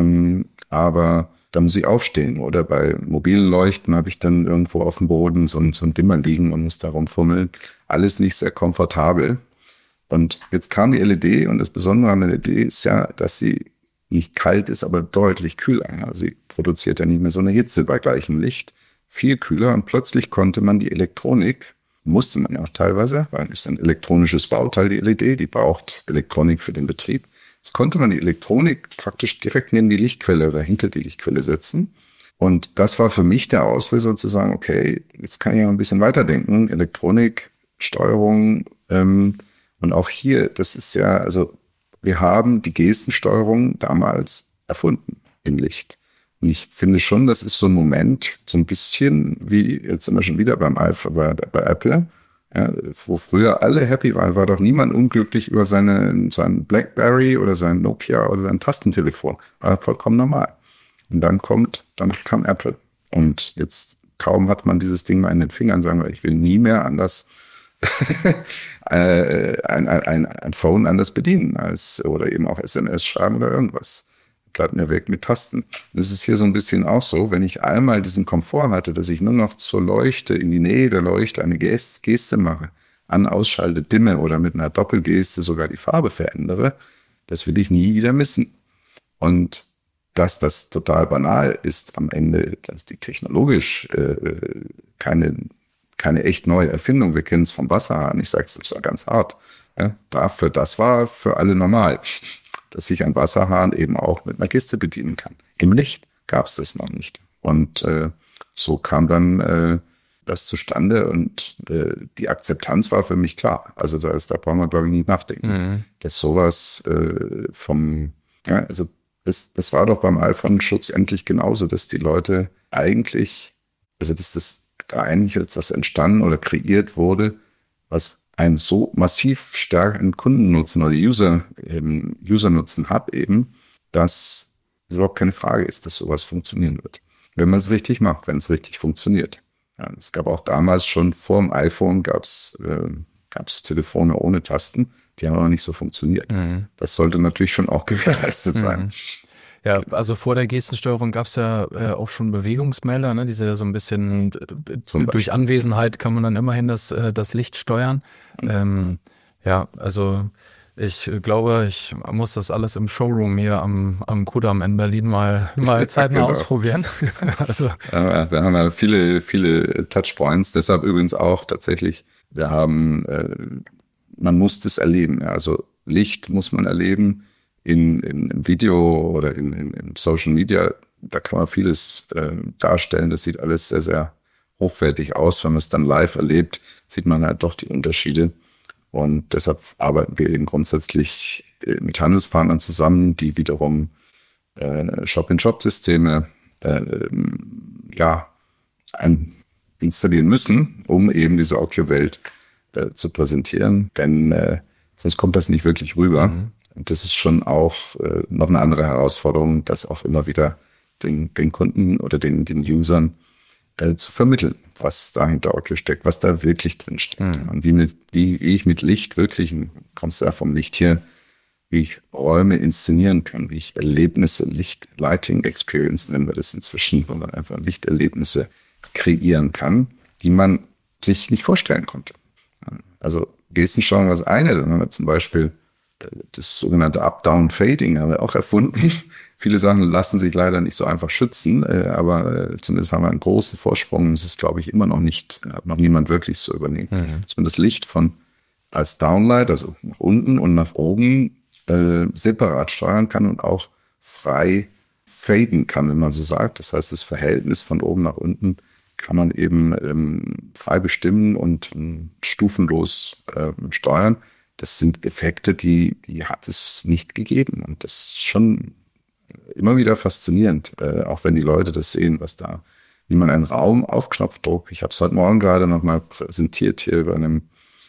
aber da muss ich aufstehen. Oder bei mobilen Leuchten habe ich dann irgendwo auf dem Boden so ein Dimmer liegen und muss da rumfummeln. Alles nicht sehr komfortabel. Und jetzt kam die LED und das Besondere an der LED ist ja, dass sie nicht kalt ist, aber deutlich kühler. Also sie produziert ja nicht mehr so eine Hitze bei gleichem Licht. Viel kühler und plötzlich konnte man die Elektronik, musste man ja auch teilweise, weil es ist ein elektronisches Bauteil, die LED, die braucht Elektronik für den Betrieb. Jetzt konnte man die Elektronik praktisch direkt neben die Lichtquelle oder hinter die Lichtquelle setzen. Und das war für mich der Auslöser zu sagen, okay, jetzt kann ich mal ein bisschen weiterdenken. Elektronik, Steuerung und auch hier, das ist ja, also wir haben die Gestensteuerung damals erfunden im Licht. Und ich finde schon, das ist so ein Moment, so ein bisschen wie, jetzt sind wir schon wieder beim Alpha, bei Apple, ja, wo früher alle happy waren, war doch niemand unglücklich über sein BlackBerry oder sein Nokia oder sein Tastentelefon. War vollkommen normal. Und dann kam Apple. Und jetzt kaum hat man dieses Ding mal in den Fingern, sagen wir, ich will nie mehr anders ein Phone anders bedienen oder eben auch SMS schreiben oder irgendwas. Bleibt mir weg mit Tasten. Das ist hier so ein bisschen auch so, wenn ich einmal diesen Komfort hatte, dass ich nur noch zur Leuchte, in die Nähe der Leuchte eine Geste mache, an, ausschalte, dimme oder mit einer Doppelgeste sogar die Farbe verändere, das will ich nie wieder missen. Und dass das total banal ist am Ende, dass die technologisch keine echt neue Erfindung. Wir kennen es vom Wasserhahn. Ich sage es ganz hart. Ja, das war für alle normal, dass sich ein Wasserhahn eben auch mit einer Kiste bedienen kann. Im Licht gab es das noch nicht. Und so kam dann das zustande und die Akzeptanz war für mich klar. Also da brauchen wir, glaube ich, nicht nachdenken. Dass sowas das war doch beim iPhone-Schutz endlich genauso, dass die Leute eigentlich, also dass das da eigentlich etwas entstanden oder kreiert wurde, was einen so massiv starken Kundennutzen oder User-Nutzen hat eben, dass es überhaupt keine Frage ist, dass sowas funktionieren wird. Wenn man es richtig macht, wenn es richtig funktioniert. Ja, es gab auch damals schon vor dem iPhone gab's Telefone ohne Tasten, die haben aber nicht so funktioniert. Das sollte natürlich schon auch gewährleistet sein. Ja, also vor der Gestensteuerung gab es ja auch schon Bewegungsmelder, ne, diese so ein bisschen durch Anwesenheit kann man dann immerhin das Licht steuern. Ja, also ich glaube, ich muss das alles im Showroom hier am Kudamm in Berlin mal zeitnah ausprobieren. Also. Ja, wir haben ja viele Touchpoints, deshalb übrigens auch tatsächlich, wir haben, man muss das erleben. Ja, also Licht muss man erleben. Im Video oder in Social Media, da kann man vieles darstellen. Das sieht alles sehr, sehr hochwertig aus. Wenn man es dann live erlebt, sieht man halt doch die Unterschiede. Und deshalb arbeiten wir eben grundsätzlich mit Handelspartnern zusammen, die wiederum Shop-in-Shop-Systeme installieren müssen, um eben diese Oculus-Welt zu präsentieren. Denn sonst kommt das nicht wirklich rüber. Und das ist schon auch noch eine andere Herausforderung, das auch immer wieder den Kunden oder den Usern zu vermitteln, was da hinter Oculus steckt, was da wirklich drin steckt. Und wie ich mit Licht wirklich, kommst du ja vom Licht hier, wie ich Räume inszenieren kann, wie ich Erlebnisse, Lighting Experience nennen wir das inzwischen, wo man einfach Lichterlebnisse kreieren kann, die man sich nicht vorstellen konnte. Also Gestensteuerung war das eine, dann haben wir zum Beispiel das sogenannte Up-Down-Fading haben wir auch erfunden. Viele Sachen lassen sich leider nicht so einfach schützen, aber zumindest haben wir einen großen Vorsprung. Das ist, glaube ich, immer noch nicht, hat noch niemand wirklich so übernehmen. Dass man das Licht als Downlight, also nach unten und nach oben, separat steuern kann und auch frei faden kann, wenn man so sagt. Das heißt, das Verhältnis von oben nach unten kann man eben frei bestimmen und stufenlos steuern. Das sind Effekte, die hat es nicht gegeben. Und das ist schon immer wieder faszinierend, auch wenn die Leute das sehen, wie man einen Raum auf Knopfdruck, ich habe es heute Morgen gerade nochmal präsentiert hier bei einem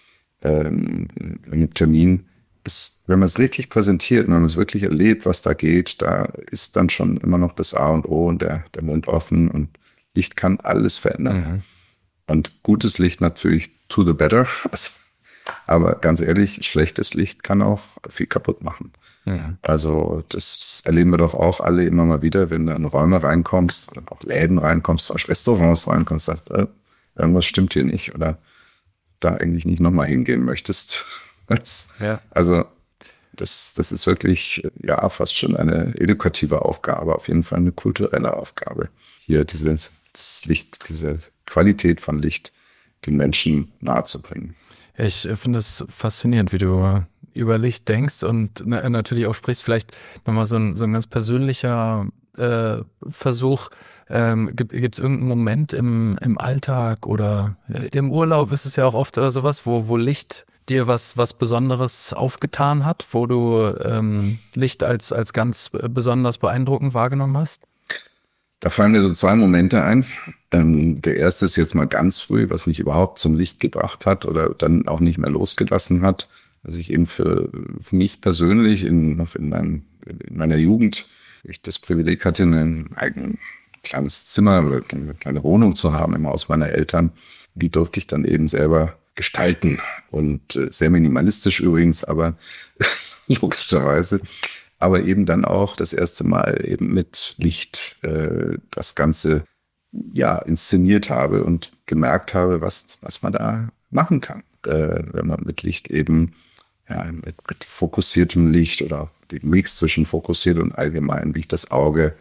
Termin, wenn man es richtig präsentiert, wenn man es wirklich erlebt, was da geht, da ist dann schon immer noch das A und O und der Mund offen und Licht kann alles verändern. Und gutes Licht natürlich to the better. Aber ganz ehrlich, schlechtes Licht kann auch viel kaputt machen. Also das erleben wir doch auch alle immer mal wieder, wenn du in Räume reinkommst oder auch Läden reinkommst, zum Beispiel Restaurants reinkommst, sagst, irgendwas stimmt hier nicht oder da eigentlich nicht nochmal hingehen möchtest. Also das ist wirklich fast schon eine edukative Aufgabe, auf jeden Fall eine kulturelle Aufgabe. Hier dieses Licht, diese Qualität von Licht den Menschen nahezubringen. Ich finde es faszinierend, wie du über Licht denkst und natürlich auch sprichst. Vielleicht nochmal so ein ganz persönlicher Versuch. Gibt es irgendeinen Moment im Alltag oder im Urlaub ist es ja auch oft oder sowas, wo Licht dir was Besonderes aufgetan hat, wo du Licht als ganz besonders beeindruckend wahrgenommen hast? Da fallen mir so 2 Momente ein. Der erste ist jetzt mal ganz früh, was mich überhaupt zum Licht gebracht hat oder dann auch nicht mehr losgelassen hat. Also ich eben für mich persönlich in meiner Jugend, ich das Privileg hatte, ein eigenes kleines Zimmer oder eine kleine Wohnung zu haben im Haus meiner Eltern. Die durfte ich dann eben selber gestalten und sehr minimalistisch übrigens, aber logischerweise. Aber eben dann auch das erste Mal eben mit Licht das Ganze inszeniert habe und gemerkt habe, was man da machen kann, wenn man mit Licht eben mit fokussiertem Licht oder den Mix zwischen fokussiert und allgemein, wie das Auge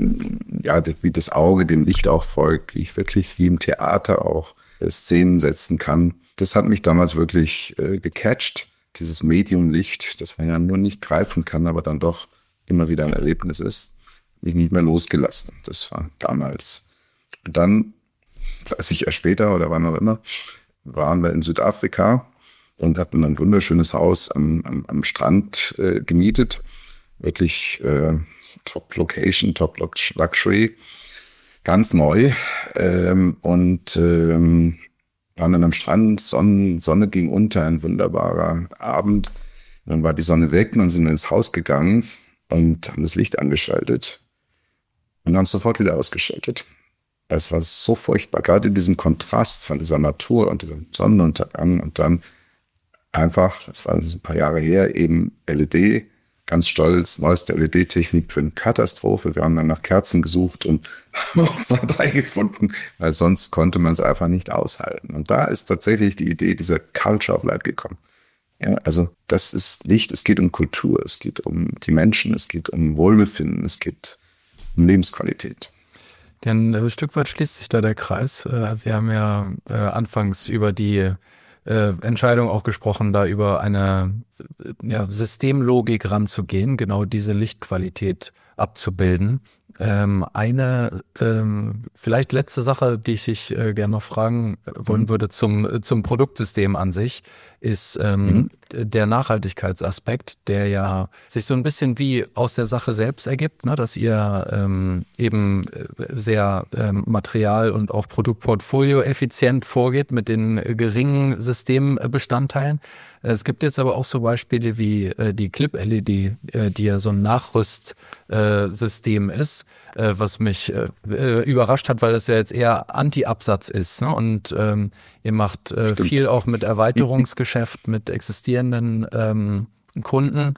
dem Licht auch folgt, wie ich wirklich wie im Theater auch Szenen setzen kann. Das hat mich damals wirklich gecatcht, dieses Medium Licht, das man ja nur nicht greifen kann, aber dann doch immer wieder ein Erlebnis ist, mich nicht mehr losgelassen. Das war damals. Und dann, 30 Jahre später oder wann auch immer, waren wir in Südafrika und hatten ein wunderschönes Haus am Strand gemietet. Wirklich Top Location, Top Luxury, ganz neu. Und waren dann am Strand, Sonne ging unter, ein wunderbarer Abend. Dann war die Sonne weg und dann sind wir ins Haus gegangen und haben das Licht angeschaltet und haben es sofort wieder ausgeschaltet. Es war so furchtbar, gerade in diesem Kontrast von dieser Natur und diesem Sonnenuntergang und dann einfach, das war ein paar Jahre her, eben LED, ganz stolz, neueste LED-Technik drin, Katastrophe. Wir haben dann nach Kerzen gesucht und haben auch 2, 3 gefunden, weil sonst konnte man es einfach nicht aushalten. Und da ist tatsächlich die Idee dieser Culture of Light gekommen. Ja, also das ist Licht, es geht um Kultur, es geht um die Menschen, es geht um Wohlbefinden, es geht um Lebensqualität. Denn ein Stück weit schließt sich da der Kreis. Wir haben ja anfangs über die Entscheidung auch gesprochen, da über eine Systemlogik ranzugehen, genau diese Lichtqualität abzubilden. Eine vielleicht letzte Sache, die ich dich gerne noch fragen wollen würde zum Produktsystem an sich, ist der Nachhaltigkeitsaspekt, der ja sich so ein bisschen wie aus der Sache selbst ergibt, ne? Dass ihr eben sehr Material- und auch Produktportfolio effizient vorgeht mit den geringen Systembestandteilen. Es gibt jetzt aber auch so Beispiele wie die Clip-LED, die ja so ein Nachrüstsystem ist, was mich überrascht hat, weil das ja jetzt eher Anti-Absatz ist, ne? Und ihr macht viel auch mit Erweiterungsgeschäft, mit existierenden Kunden,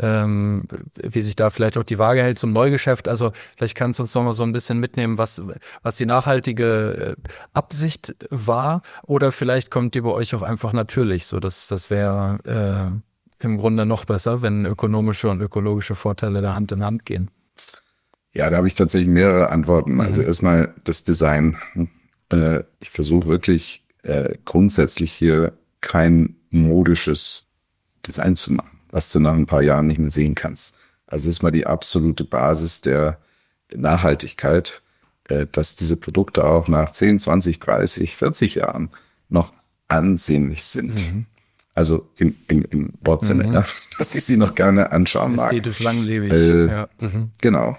wie sich da vielleicht auch die Waage hält zum Neugeschäft. Also vielleicht kannst du uns noch mal so ein bisschen mitnehmen, was die nachhaltige Absicht war, oder vielleicht kommt die bei euch auch einfach natürlich. So, das wäre im Grunde noch besser, wenn ökonomische und ökologische Vorteile da Hand in Hand gehen. Ja, da habe ich tatsächlich mehrere Antworten. Also erstmal das Design. Ich versuche wirklich grundsätzlich hier kein modisches Design zu machen, was du nach ein paar Jahren nicht mehr sehen kannst. Also das ist mal die absolute Basis der Nachhaltigkeit, dass diese Produkte auch nach 10, 20, 30, 40 Jahren noch ansehnlich sind. Also im Wortsinne, ja, dass ich sie noch gerne anschauen mag. Ästhetisch langlebig. Genau.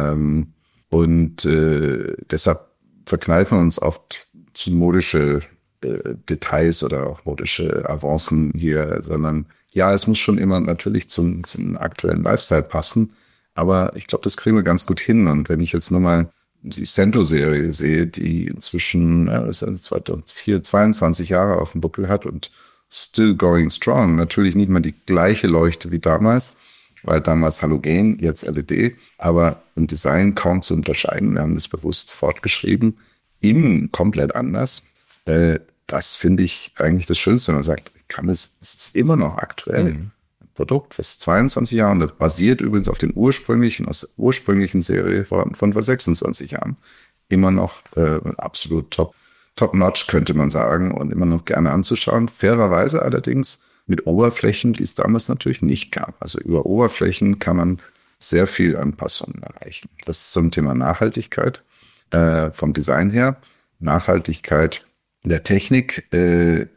Und deshalb verkneifen wir uns oft zu modische Details oder auch modische Avancen hier, sondern ja, es muss schon immer natürlich zum aktuellen Lifestyle passen. Aber ich glaube, das kriegen wir ganz gut hin. Und wenn ich jetzt nur mal die Sento-Serie sehe, die inzwischen 22 Jahre auf dem Buckel hat und still going strong, natürlich nicht mehr die gleiche Leuchte wie damals, weil damals Halogen, jetzt LED, aber im Design kaum zu unterscheiden. Wir haben das bewusst fortgeschrieben, innen komplett anders. Das finde ich eigentlich das Schönste. Man sagt, es ist immer noch aktuell. Ein Produkt, was 22 Jahre, und das basiert übrigens auf den aus der ursprünglichen Serie von vor 26 Jahren. Immer noch absolut top-notch, könnte man sagen, und immer noch gerne anzuschauen. Fairerweise allerdings mit Oberflächen, die es damals natürlich nicht gab. Also über Oberflächen kann man sehr viel Anpassungen erreichen. Das ist zum Thema Nachhaltigkeit vom Design her. Nachhaltigkeit der Technik.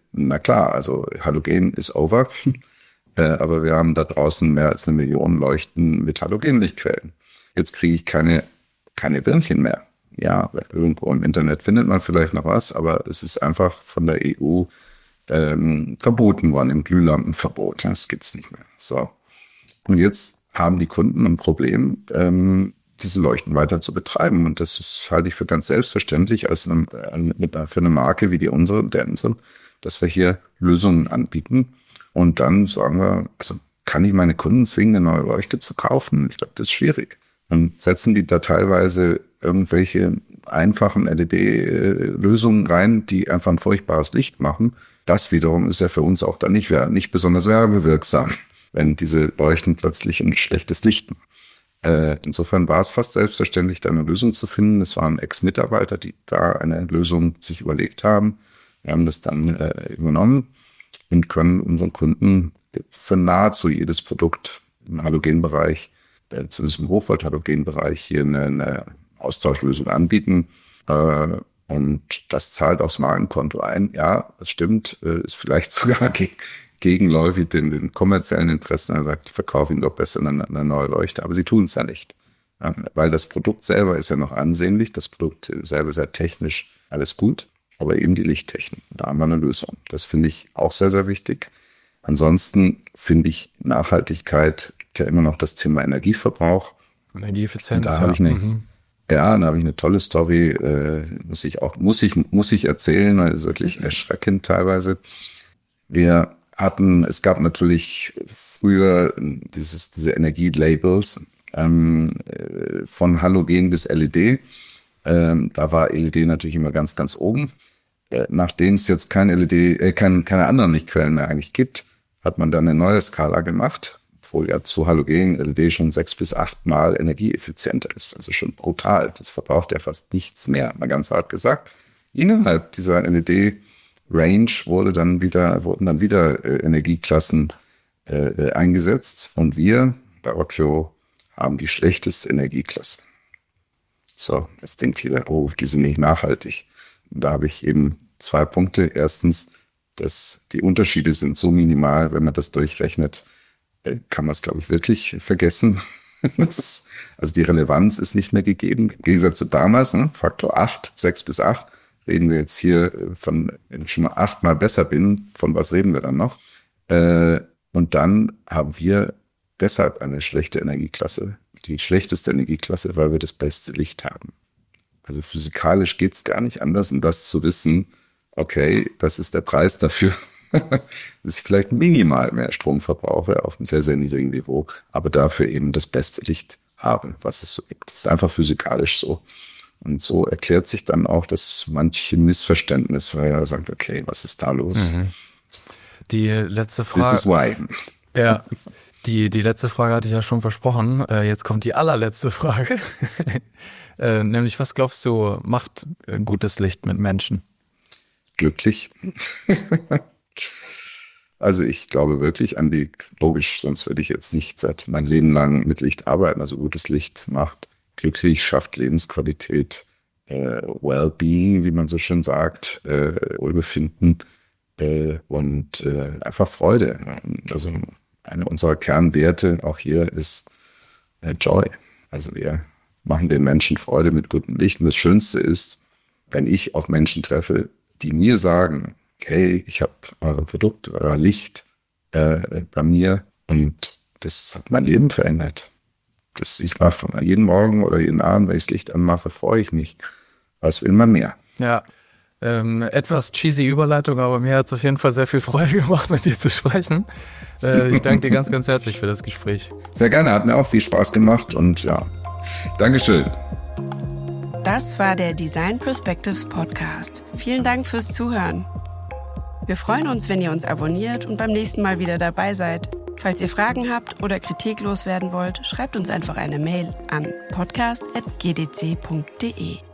na klar, also Halogen ist over, aber wir haben da draußen mehr als 1 Million Leuchten mit Halogenlichtquellen. Jetzt kriege ich keine Birnchen mehr. Ja, irgendwo im Internet findet man vielleicht noch was, aber es ist einfach von der EU verboten worden, im Glühlampenverbot. Das gibt's nicht mehr. So. Und jetzt haben die Kunden ein Problem, diese Leuchten weiter zu betreiben. Und das halte ich für ganz selbstverständlich für eine Marke wie die unsere, dass wir hier Lösungen anbieten. Und dann sagen wir, also kann ich meine Kunden zwingen, eine neue Leuchte zu kaufen? Ich glaube, das ist schwierig. Dann setzen die da teilweise irgendwelche einfachen LED-Lösungen rein, die einfach ein furchtbares Licht machen. Das wiederum ist ja für uns auch dann nicht besonders werbewirksam, wenn diese Leuchten plötzlich ein schlechtes Licht machen. Insofern war es fast selbstverständlich, da eine Lösung zu finden. Es waren Ex-Mitarbeiter, die da eine Lösung sich überlegt haben. Wir haben das dann übernommen und können unseren Kunden für nahezu jedes Produkt im Halogenbereich, zumindest im Hochvolt-Halogenbereich, hier eine Austauschlösung anbieten. Und das zahlt aufs Markenkonto ein. Ja, das stimmt, ist vielleicht sogar gegenläufig den kommerziellen Interessen. Er sagt, ich verkaufe Ihnen doch besser eine neue Leuchte. Aber sie tun es ja nicht. Weil das Produkt selber ist ja noch ansehnlich. Das Produkt selber ist ja technisch alles gut. Aber eben die Lichttechnik, da haben wir eine Lösung. Das finde ich auch sehr, sehr wichtig. Ansonsten finde ich Nachhaltigkeit ja immer noch das Thema Energieverbrauch. Energieeffizienz. Da habe ich eine tolle Story, muss ich erzählen, weil es ist wirklich erschreckend teilweise. Es gab natürlich früher diese Energielabels von Halogen bis LED. Da war LED natürlich immer ganz, ganz oben. Nachdem es jetzt keine anderen Lichtquellen mehr eigentlich gibt, hat man dann eine neue Skala gemacht, obwohl ja zu Halogen LED schon 6 bis 8 Mal energieeffizienter ist. Also schon brutal. Das verbraucht ja fast nichts mehr, mal ganz hart gesagt. Innerhalb dieser LED-Range wurden dann wieder Energieklassen eingesetzt. Und wir bei Occhio haben die schlechteste Energieklasse. So, jetzt denkt jeder, die sind nicht nachhaltig. Und da habe ich eben 2 Punkte. Erstens, dass die Unterschiede sind so minimal, wenn man das durchrechnet, kann man es, glaube ich, wirklich vergessen. Also die Relevanz ist nicht mehr gegeben. Im Gegensatz zu damals, Faktor 8, 6 bis 8, reden wir jetzt hier von, wenn ich schon mal 8-mal besser bin, von was reden wir dann noch? Und dann haben wir deshalb eine schlechte Energieklasse, die schlechteste Energieklasse, weil wir das beste Licht haben. Also physikalisch geht es gar nicht anders, um das zu wissen, okay, das ist der Preis dafür, dass ich vielleicht minimal mehr Strom verbrauche auf einem sehr, sehr niedrigen Niveau, aber dafür eben das beste Licht habe, was es so gibt. Das ist einfach physikalisch so. Und so erklärt sich dann auch das manche Missverständnis, weil er sagt, okay, was ist da los? Die letzte Frage. This is why. Ja, die letzte Frage hatte ich ja schon versprochen. Jetzt kommt die allerletzte Frage. Nämlich, was glaubst du, macht gutes Licht mit Menschen? Glücklich. Also ich glaube wirklich logisch, sonst würde ich jetzt nicht mein Leben lang mit Licht arbeiten. Also gutes Licht macht glücklich, schafft Lebensqualität, Wellbeing, wie man so schön sagt, Wohlbefinden und einfach Freude. Also eine unserer Kernwerte auch hier ist Joy. Also wir machen den Menschen Freude mit gutem Licht. Und das Schönste ist, wenn ich auf Menschen treffe, die mir sagen, hey, ich habe euer Produkt, euer Licht bei mir und das hat mein Leben verändert. Ich mache jeden Morgen oder jeden Abend, wenn ich das Licht anmache, freue ich mich. Was will man mehr? Ja, etwas cheesy Überleitung, aber mir hat es auf jeden Fall sehr viel Freude gemacht, mit dir zu sprechen. Ich danke dir ganz, ganz herzlich für das Gespräch. Sehr gerne, hat mir auch viel Spaß gemacht und ja, Dankeschön. Das war der Design Perspectives Podcast. Vielen Dank fürs Zuhören. Wir freuen uns, wenn ihr uns abonniert und beim nächsten Mal wieder dabei seid. Falls ihr Fragen habt oder Kritik loswerden wollt, schreibt uns einfach eine Mail an podcast@gdc.de.